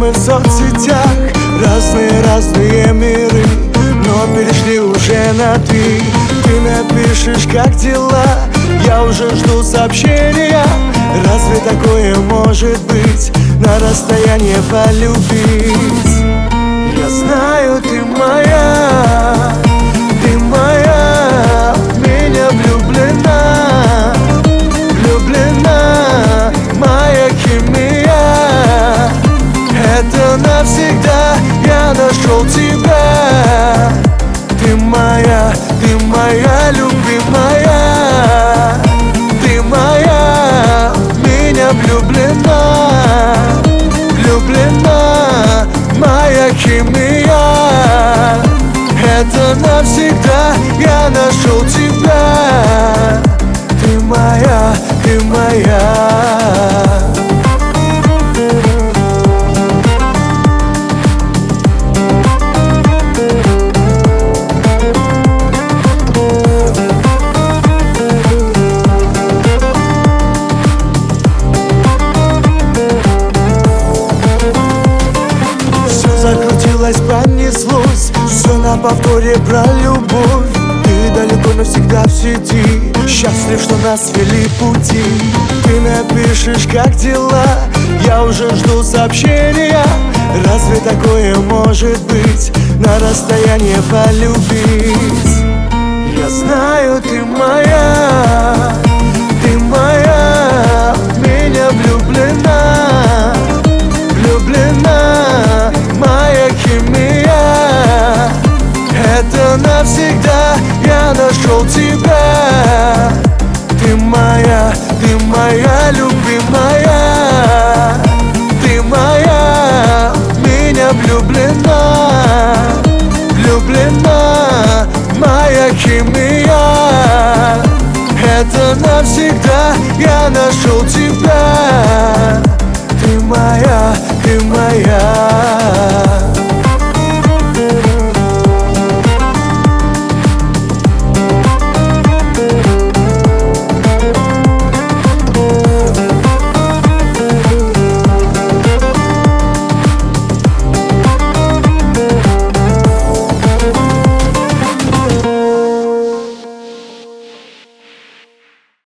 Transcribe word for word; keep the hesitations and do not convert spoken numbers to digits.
мы в соцсетях, разные-разные миры, но перешли уже на ты. Ты напишешь, как дела, я уже жду сообщения. Разве такое может быть, на расстоянии полюбить? Я знаю, ты моя, ты моя, в меня влюблена, влюблена, моя химия. Это навсегда, я нашел тебя. Ты моя, ты моя любимая, ты моя, в меня влюблена, влюблена, моя химия. Это навсегда, я нашел тебя. Ты моя, ты моя. Закрутилось, понеслось, все на повторе про любовь. Ты далеко навсегда в сети, счастлив, что нас свели пути. Ты напишешь, как дела, я уже жду сообщения. Разве такое может быть, на расстоянии полюбить? Я знаю, ты моя, ты моя, в меня влюблена, влюблена, моя химия. Это навсегда, я нашел тебя. Ты моя, ты моя любимая, ты моя, в меня влюблена, влюблена, моя химия. Это навсегда, я нашел тебя.